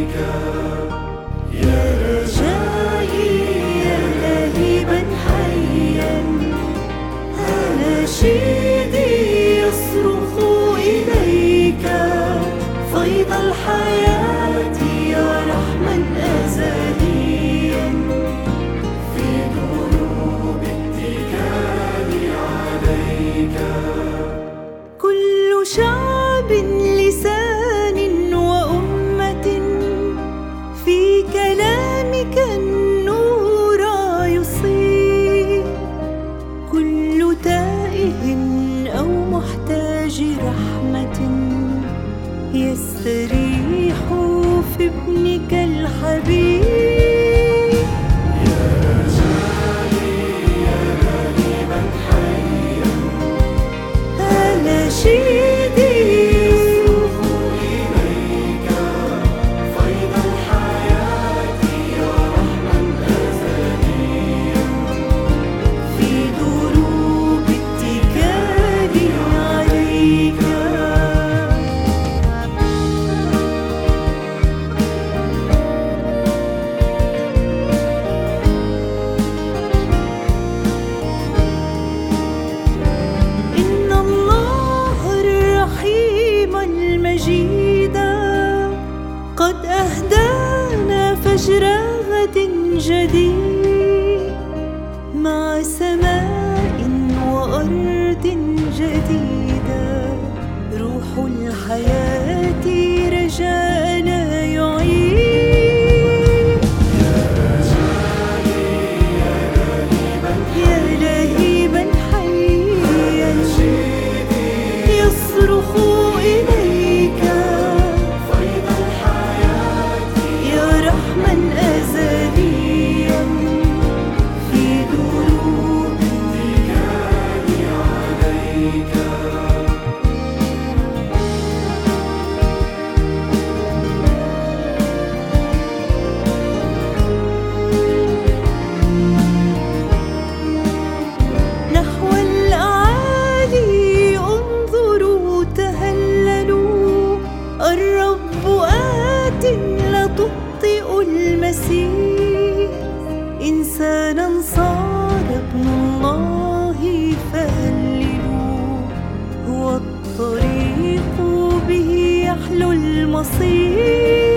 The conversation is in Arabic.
يا رجائي يا لهيبا حيا، نشيدي يصرخ إليك فيض الحياة يا رحمن أزليا، في دروب اتكالي عليك. كل شعب لسان وأمة في كلامك النور يصيب، كل تائه أو محتاج رحمة يستريح في ابنك الحبيب. يا رجائي يا لهيبا حيا، نشيدي يصرخ إليك فيض الحياة يا رحمن أزليا، في دروب اتكالي عليك. إن الله الرحيم المجيد قد أهدانا فجر غد جديد، مع سماء وأرض جديدة، روح الحياة رجاءنا يعيد. يا لهيبا حيا، يصرخ إليك فيض الحياة يا رحمن أزليا، في دروب اتكالي عليك. نحو الأعالي انظروا تهللوا، الرب آت لا تبطئ المسير، إنسانا صار ابن الله فهللوا، هو الطريق به يحلو المصير.